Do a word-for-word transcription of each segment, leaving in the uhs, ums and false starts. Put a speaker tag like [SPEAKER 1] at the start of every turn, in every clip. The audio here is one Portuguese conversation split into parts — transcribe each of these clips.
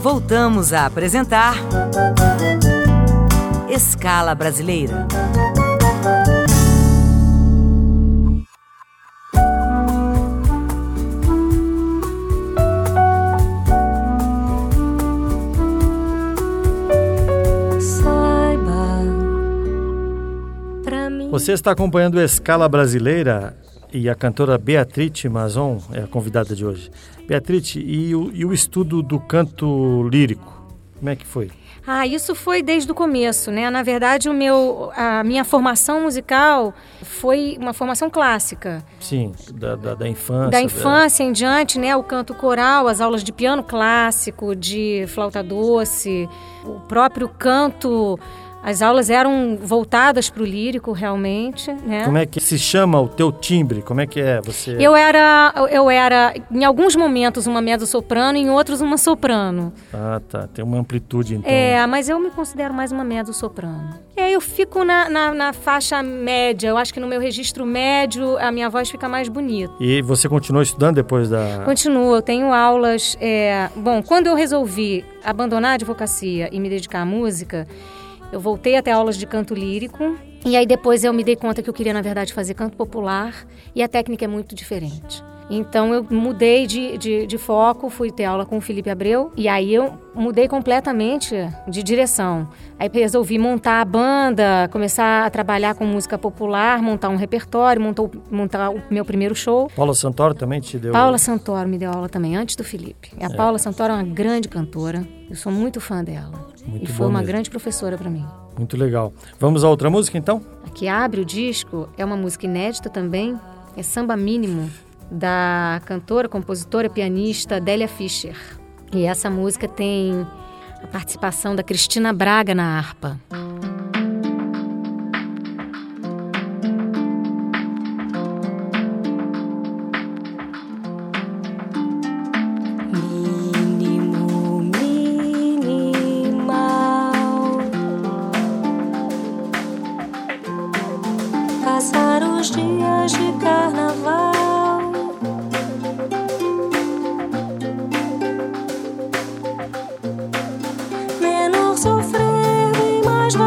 [SPEAKER 1] voltamos a apresentar Escala Brasileira.
[SPEAKER 2] Você está acompanhando Escala Brasileira e a cantora Beatrice Mazon é a convidada de hoje. Beatrice, e o, e o estudo do canto lírico, como é que foi?
[SPEAKER 3] Ah, isso foi desde o começo, né? Na verdade, o meu, a minha formação musical foi uma formação clássica.
[SPEAKER 2] Sim, da, da, da infância.
[SPEAKER 3] Da infância da... em diante, né? O canto coral, as aulas de piano clássico, de flauta doce, o próprio canto... As aulas eram voltadas para o lírico, realmente, né?
[SPEAKER 2] Como é que se chama o teu timbre? Como é que é você?
[SPEAKER 3] Eu era, eu era, em alguns momentos, uma mezzo-soprano, em outros, uma soprano.
[SPEAKER 2] Ah, tá. Tem uma amplitude, então.
[SPEAKER 3] É, mas eu me considero mais uma mezzo-soprano. E aí eu fico na, na, na faixa média. Eu acho que no meu registro médio, a minha voz fica mais bonita.
[SPEAKER 2] E você continuou estudando depois da...
[SPEAKER 3] Continuo. Eu tenho aulas... É... Bom, quando eu resolvi abandonar a advocacia e me dedicar à música... Eu voltei a ter aulas de canto lírico e aí depois eu me dei conta que eu queria, na verdade, fazer canto popular e a técnica é muito diferente. Então eu mudei de, de, de foco, fui ter aula com o Felipe Abreu e aí eu mudei completamente de direção. Aí resolvi montar a banda, começar a trabalhar com música popular, montar um repertório, montou, montar o meu primeiro show.
[SPEAKER 2] Paula Santoro também te deu...
[SPEAKER 3] Paula Santoro me deu aula também, antes do Felipe. A
[SPEAKER 2] É.
[SPEAKER 3] Paula Santoro é uma grande cantora, eu sou muito fã dela.
[SPEAKER 2] Muito
[SPEAKER 3] e foi
[SPEAKER 2] bom
[SPEAKER 3] uma
[SPEAKER 2] mesmo.
[SPEAKER 3] grande professora para mim.
[SPEAKER 2] Muito legal. Vamos a outra música, então?
[SPEAKER 3] A que abre o disco é uma música inédita também, é Samba Mínimo, da cantora, compositora, pianista Délia Fischer. E essa música tem a participação da Cristina Braga na harpa.
[SPEAKER 4] Passar os dias de carnaval, menor sofrer, bem mais vale.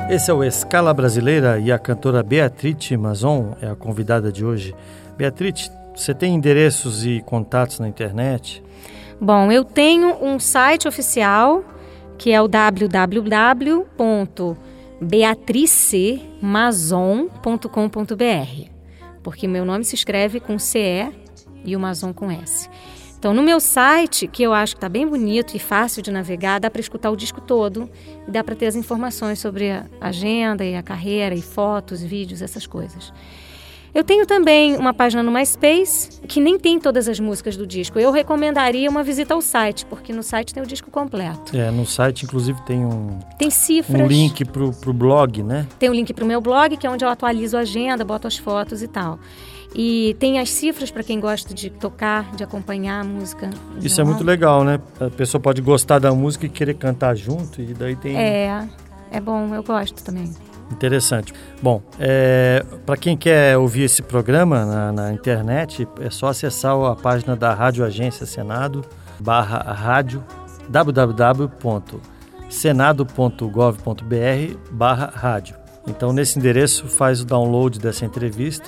[SPEAKER 2] Esse é o Escala Brasileira e a cantora Beatrice Mazon é a convidada de hoje. Beatrice, você tem endereços e contatos na internet?
[SPEAKER 3] Bom, eu tenho um site oficial que é o w w w ponto beatrice mazon ponto com ponto b r, porque meu nome se escreve com C E e o Mazon com S. Então, no meu site, que eu acho que está bem bonito e fácil de navegar, dá para escutar o disco todo e dá para ter as informações sobre a agenda e a carreira e fotos, vídeos, essas coisas. Eu tenho também uma página no MySpace, que nem tem todas as músicas do disco. Eu recomendaria uma visita ao site, porque no site tem o disco completo.
[SPEAKER 2] É, no site, inclusive, tem um,
[SPEAKER 3] tem cifras.
[SPEAKER 2] um link pro, pro blog, né?
[SPEAKER 3] Tem um link pro meu blog, que é onde eu atualizo a agenda, boto as fotos e tal. E tem as cifras para quem gosta de tocar, de acompanhar a música.
[SPEAKER 2] Isso é muito legal, né? A pessoa pode gostar da música e querer cantar junto, e daí tem...
[SPEAKER 3] É, é bom, eu gosto também.
[SPEAKER 2] Interessante. Bom, é, para quem quer ouvir esse programa na, na internet, é só acessar a página da Rádio Agência Senado, barra rádio, w w w ponto senado ponto gov ponto b r, barra rádio. Então, nesse endereço, faz o download dessa entrevista.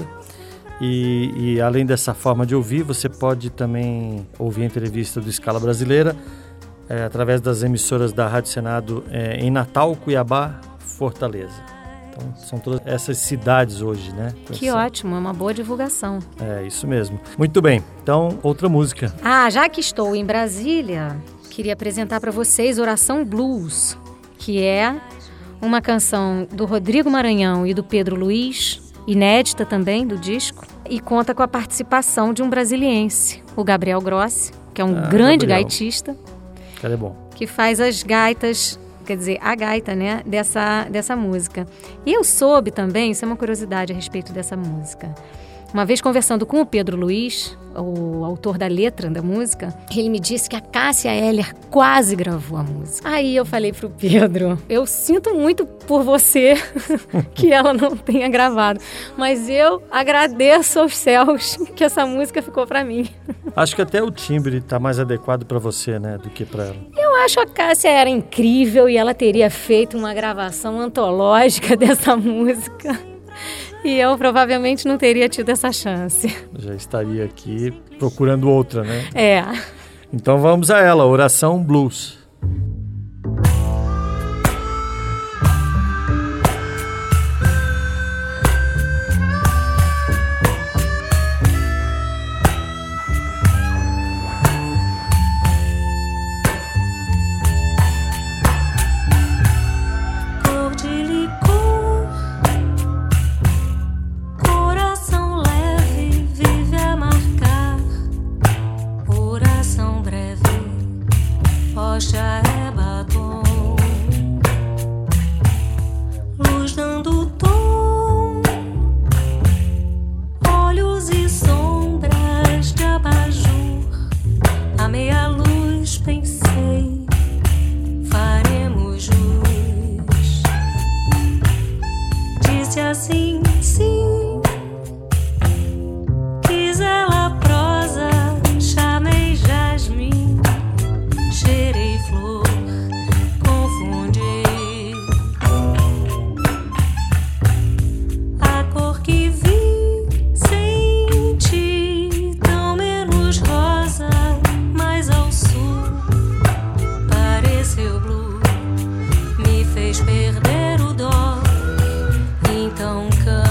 [SPEAKER 2] E, e além dessa forma de ouvir, você pode também ouvir a entrevista do Escala Brasileira é, através das emissoras da Rádio Senado é, em Natal, Cuiabá, Fortaleza. Então, são todas essas cidades hoje, né?
[SPEAKER 3] Que ótimo, é uma boa divulgação.
[SPEAKER 2] É, isso mesmo. Muito bem, então, outra música.
[SPEAKER 3] Ah, já que estou em Brasília, queria apresentar para vocês Oração Blues, que é uma canção do Rodrigo Maranhão e do Pedro Luiz, inédita também do disco, e conta com a participação de um brasiliense, o Gabriel Grossi, que é um ah, grande Gabriel. gaitista.
[SPEAKER 2] Cara, é bom.
[SPEAKER 3] Que faz as gaitas, quer dizer, a gaita, né, dessa, dessa música. E eu soube também, isso é uma curiosidade a respeito dessa música. Uma vez conversando com o Pedro Luiz, o autor da letra da música, ele me disse que a Cássia Eller quase gravou a música. Aí eu falei pro Pedro, eu sinto muito por você que ela não tenha gravado, mas eu agradeço aos céus que essa música ficou pra mim.
[SPEAKER 2] Acho que até o timbre tá mais adequado pra você, né, do que pra ela.
[SPEAKER 3] Eu acho que a Cássia era incrível e ela teria feito uma gravação antológica dessa música. E eu provavelmente não teria tido essa chance.
[SPEAKER 2] Já estaria aqui procurando outra, né?
[SPEAKER 3] É.
[SPEAKER 2] Então vamos a ela, Oração Blues.
[SPEAKER 4] Rocha é batom, luz dando tom, olhos e sombras de abajur. A meia luz pensei, faremos jus. Disse assim, sim, quis ela prosa, chamei jasmim. Cheirei flor, confundi a cor que vi, senti tão menos rosa, mais ao sul pareceu blue, me fez perder o dó, então canto.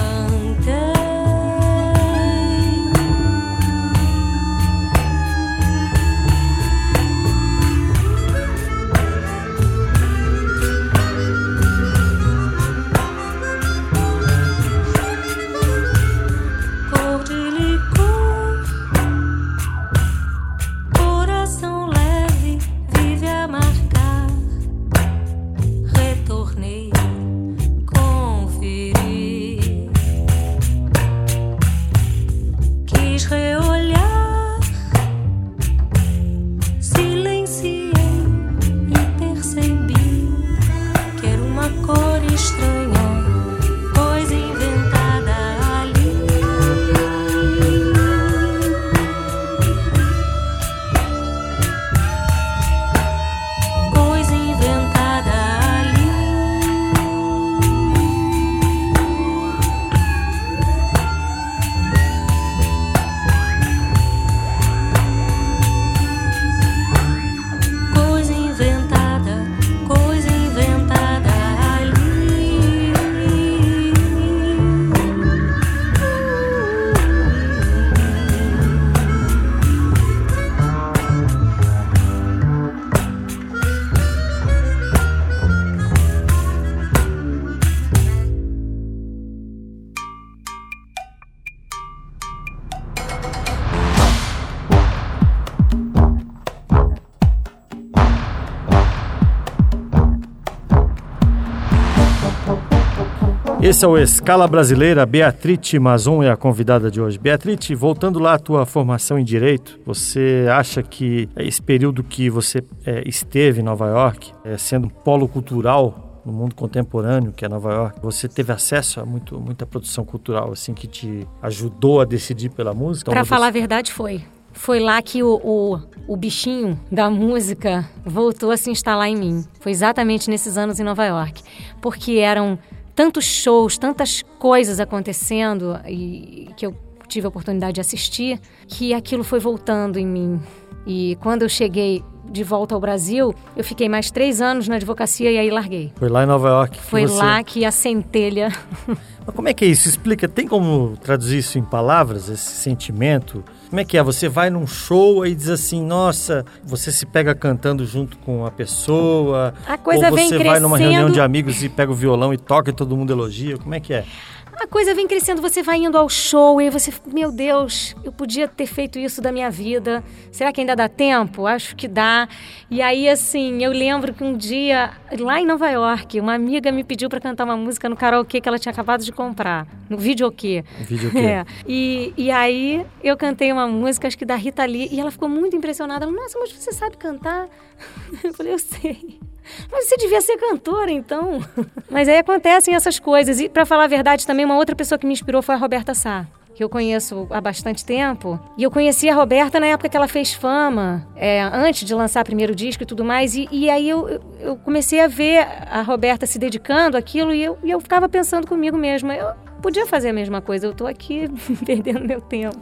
[SPEAKER 2] Esse é o Escala Brasileira. Beatrice Mazon é a convidada de hoje. Beatrice, voltando lá à tua formação em Direito, você acha que esse período que você é, esteve em Nova York, é, sendo um polo cultural no mundo contemporâneo, que é Nova York, você teve acesso a muito, muita produção cultural assim, que te ajudou a decidir pela música?
[SPEAKER 3] Para
[SPEAKER 2] então,
[SPEAKER 3] falar
[SPEAKER 2] você...
[SPEAKER 3] a verdade, foi. Foi lá que o, o, o bichinho da música voltou a se instalar em mim. Foi exatamente nesses anos em Nova York. Porque eram tantos shows, tantas coisas acontecendo e que eu tive a oportunidade de assistir, que aquilo foi voltando em mim. E quando eu cheguei de volta ao Brasil, eu fiquei mais três anos na advocacia e aí larguei.
[SPEAKER 2] Foi lá em Nova York que
[SPEAKER 3] Foi
[SPEAKER 2] você...
[SPEAKER 3] lá que a centelha...
[SPEAKER 2] Mas como é que é isso? Explica, tem como traduzir isso em palavras, esse sentimento? Como é que é? Você vai num show e diz assim, nossa, você se pega cantando junto com a pessoa,
[SPEAKER 3] a coisa
[SPEAKER 2] ou
[SPEAKER 3] vem
[SPEAKER 2] você
[SPEAKER 3] crescendo...
[SPEAKER 2] vai numa reunião de amigos e pega o violão e toca e todo mundo elogia, como é que é?
[SPEAKER 3] A coisa vem crescendo, você vai indo ao show e você, meu Deus, eu podia ter feito isso da minha vida. Será que ainda dá tempo? Acho que dá. E aí, assim, eu lembro que um dia, lá em Nova York, uma amiga me pediu para cantar uma música no karaokê que ela tinha acabado de comprar, no videokê.
[SPEAKER 2] Videokê.
[SPEAKER 3] É. E, e aí, eu cantei uma música, acho que da Rita Lee, e ela ficou muito impressionada. Ela, nossa, mas você sabe cantar? Eu falei, eu sei. Mas você devia ser cantora, então. Mas aí acontecem essas coisas. E, para falar a verdade, também uma outra pessoa que me inspirou foi a Roberta Sá, que eu conheço há bastante tempo. E eu conheci a Roberta na época que ela fez fama, é, antes de lançar o primeiro disco e tudo mais. E, e aí eu, eu comecei a ver a Roberta se dedicando àquilo e eu, e eu ficava pensando comigo mesma. Eu podia fazer a mesma coisa, eu tô aqui perdendo meu tempo.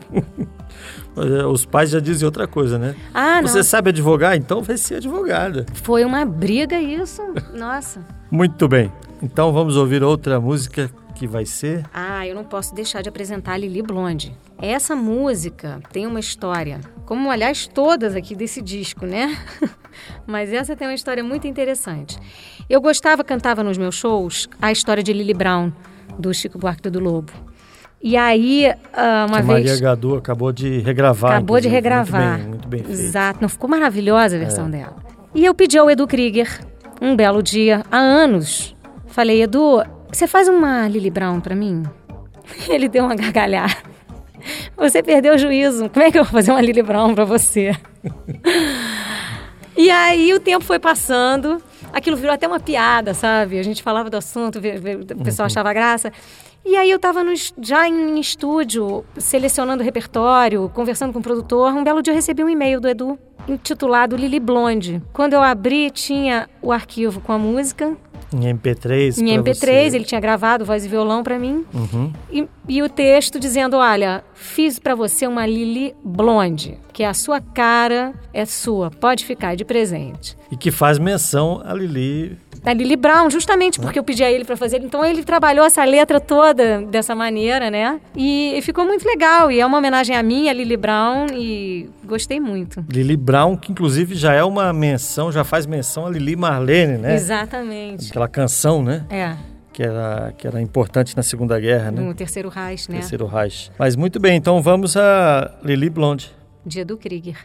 [SPEAKER 2] Os pais já dizem outra coisa, né?
[SPEAKER 3] Ah, não.
[SPEAKER 2] Você sabe advogar? Então vai ser advogada.
[SPEAKER 3] Foi uma briga isso, nossa.
[SPEAKER 2] Muito bem. Então vamos ouvir outra música que vai ser...
[SPEAKER 3] Ah, eu não posso deixar de apresentar a Lili Blonde. Essa música tem uma história, como aliás todas aqui desse disco, né? Mas essa tem uma história muito interessante. Eu gostava, cantava nos meus shows a história de Lili Brown, do Chico Buarque do Lobo. E aí, uma
[SPEAKER 2] que
[SPEAKER 3] vez...
[SPEAKER 2] Maria Gadu acabou de regravar.
[SPEAKER 3] Acabou de regravar.
[SPEAKER 2] Muito bem, muito bem feito.
[SPEAKER 3] Exato. Não, ficou maravilhosa a versão
[SPEAKER 2] é.
[SPEAKER 3] dela. E eu pedi ao Edu Krieger, um belo dia, há anos, falei, Edu, você faz uma Lili Brown pra mim? Ele deu uma gargalhada. Você perdeu o juízo. Como é que eu vou fazer uma Lili Brown pra você? E aí o tempo foi passando. Aquilo virou até uma piada, sabe? A gente falava do assunto, o pessoal achava graça. E aí eu estava já em estúdio, selecionando o repertório, conversando com o produtor. Um belo dia eu recebi um e-mail do Edu, intitulado Lili Blonde. Quando eu abri, tinha o arquivo com a música.
[SPEAKER 2] Em M P três?
[SPEAKER 3] Em M P três,
[SPEAKER 2] você.
[SPEAKER 3] Ele tinha gravado voz e violão para mim.
[SPEAKER 2] Uhum.
[SPEAKER 3] E, e o texto dizendo, olha, fiz para você uma Lili Blonde, que a sua cara é sua, pode ficar de presente.
[SPEAKER 2] E que faz menção a Lili...
[SPEAKER 3] A Lili Brown, justamente porque eu pedi a ele para fazer. Então ele trabalhou essa letra toda dessa maneira, né? E, e ficou muito legal. E é uma homenagem a mim, a Lili Brown, e gostei muito.
[SPEAKER 2] Lili Brown, que inclusive já é uma menção, já faz menção a Lili Marlene, né?
[SPEAKER 3] Exatamente.
[SPEAKER 2] Aquela canção, né?
[SPEAKER 3] É.
[SPEAKER 2] Que era, que era importante na Segunda Guerra, né?
[SPEAKER 3] No Terceiro Reich, né?
[SPEAKER 2] Terceiro Reich. Mas muito bem, então vamos a Lili Blonde.
[SPEAKER 3] Dia do Krieger.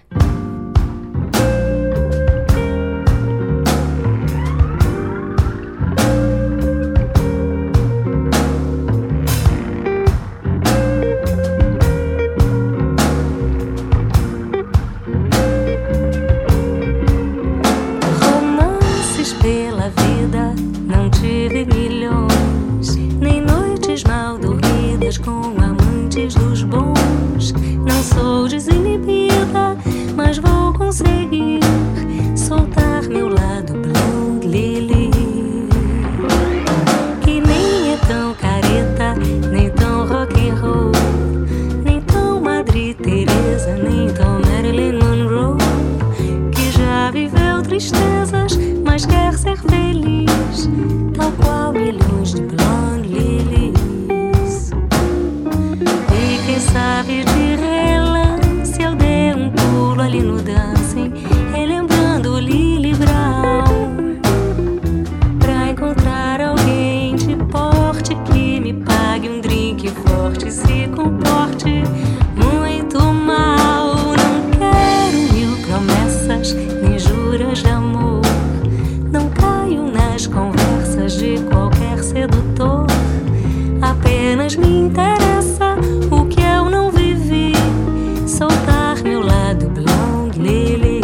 [SPEAKER 4] Conversas de qualquer sedutor. apenas me interessa o que eu não vivi, soltar meu lado blonde lily.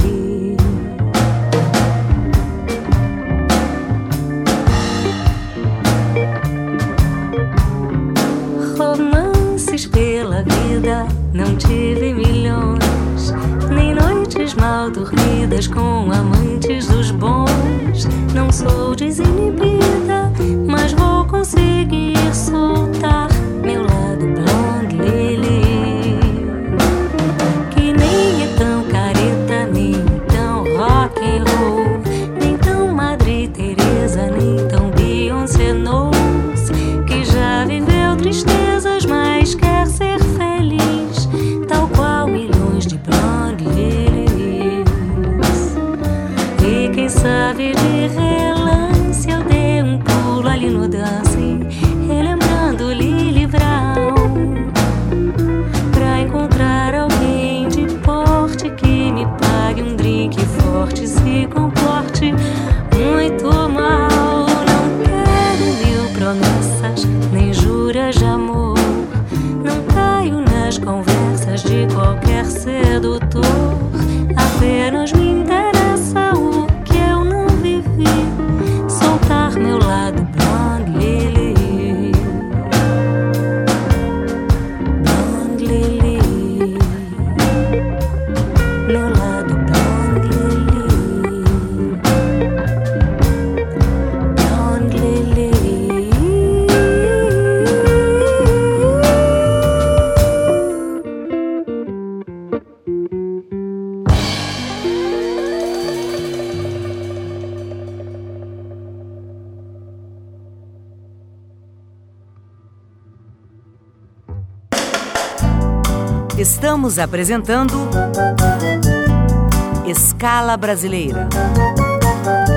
[SPEAKER 4] Romances pela vida, não tive milhões, nem noites mal dormidas com amantes dos bons. Não sou desinibida, mas vou conseguir soltar meu lado blonde lily, que nem é tão careta, nem tão rock and roll, nem tão Madre Teresa, nem tão Beyoncé Knowles, que já viveu tristezas, mas quer ser feliz, tal qual milhões de blonde lilies. E quem sabe de relance eu dei um pulo ali no dance, relembrando Lily Brown, pra encontrar alguém de porte que me pague um drink forte, se comporte muito mal. Não quero mil promessas, nem juras de amor, não caio nas conversas de qualquer sedutor, apenas me interessa o que eu não vivi, soltar meu lado blonde lily, blonde lily, meu lado blonde lily, blonde lily.
[SPEAKER 1] Estamos apresentando Escala Brasileira.